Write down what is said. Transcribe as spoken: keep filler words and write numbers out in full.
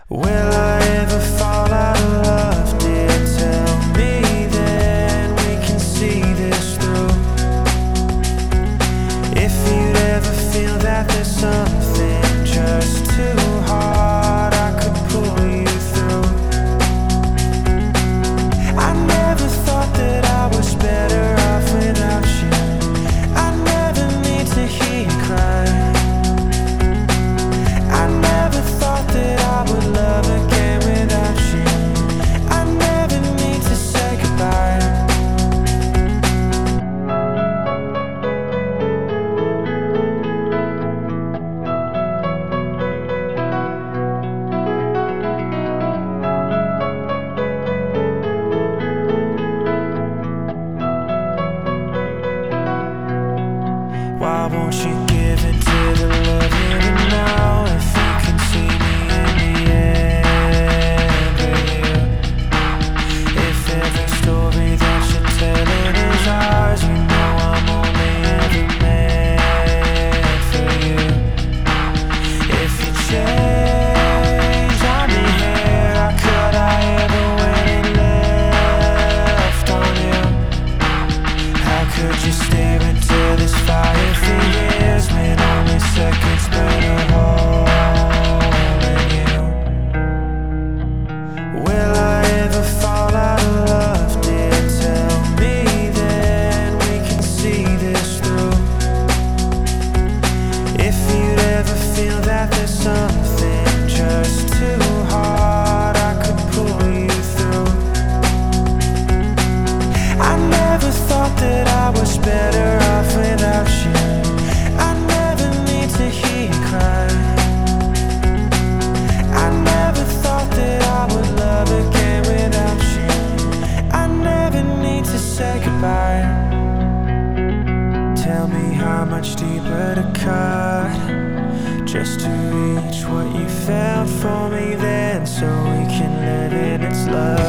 Will I ever fall out of love, dear? Tell me, then we can see this through. If you'd ever feel that there's something just too hard, I could pull you through. I never thought that I was better off without you. I never need to hear you cry. I never thought that I would love again without you. I never need to say goodbye. Why won't you give in to the love here and now? If you can see me in the end of you. If every story that you're telling is ours, you know I'm only ever meant for you. If you change, I'm here. How could I ever when it left on you? How could you stare into this fire for years when only seconds burn a hole in you? Will I ever fall out of love, dear? Tell me, then we can see this through. If you'd ever feel that there's something just too hard, I could pull you through. I never thought that I was better off without you. I never need to hear you cry. I never thought that I would love again without you. I never need to say goodbye. Tell me how much deeper to cut, just to reach what you felt for me then, so we can live in its love.